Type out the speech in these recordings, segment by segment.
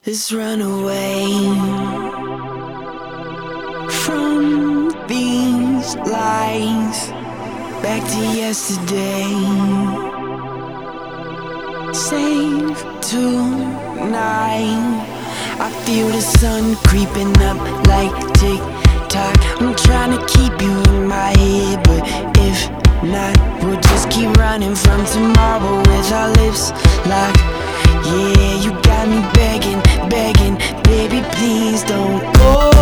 Let's run away from these lies, back to yesterday. Save tonight. I feel the sun creeping up like tick-tock. I'm trying to keep you in my head, but if not, we'll just keep running from tomorrow with our lips locked. Yeah, you got me begging, begging, baby, please don't go.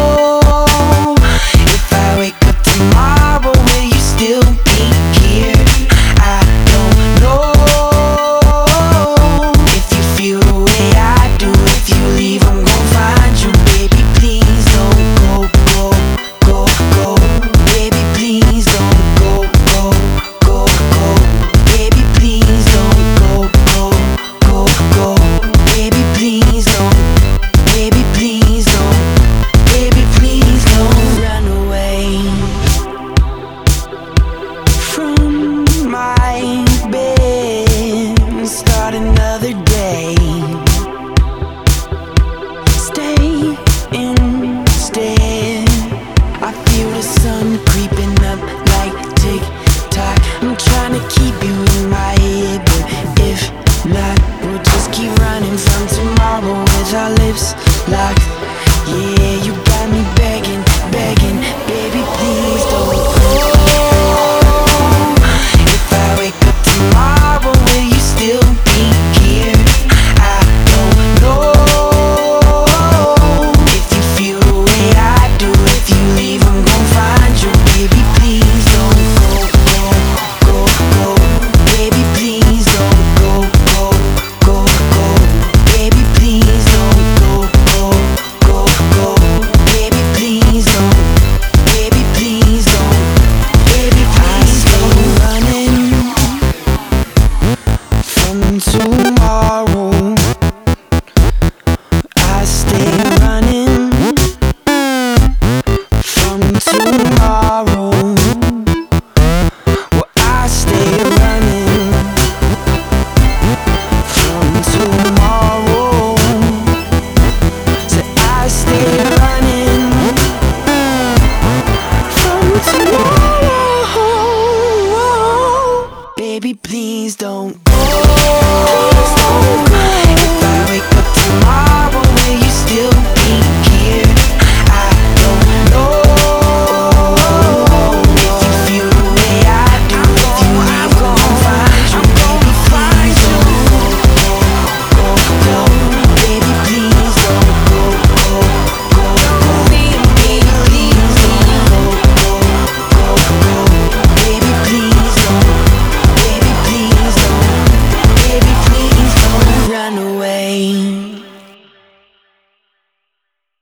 If I wake up tomorrow, will you still be here? I don't know. If you feel the way I do, if you leave, I'm gon' find you. Baby, please don't go, go, go, go. Baby, please don't go, go, go, go. Baby, please don't go, go, go, go. Baby, please don't. Baby, please don't. Baby, please don't run away from my bed and start another day. Stay instead. I feel the sun creeping up like tick-tock. I'm trying to keep you in my head, but if not, we'll just keep running from tomorrow with our lips locked. Yeah, you got me begging, begging, baby, please don't go. If I wake up tomorrow, will you still be here? I don't know. If you feel the way I do, if you leave, I'm gon' find you. Baby, please don't go, go, go, go. Baby, please don't go, go, go, go. Baby, please don't go, go, go, go. Baby, please don't. Baby, please don't. Baby, please don't. Running from tomorrow. I stay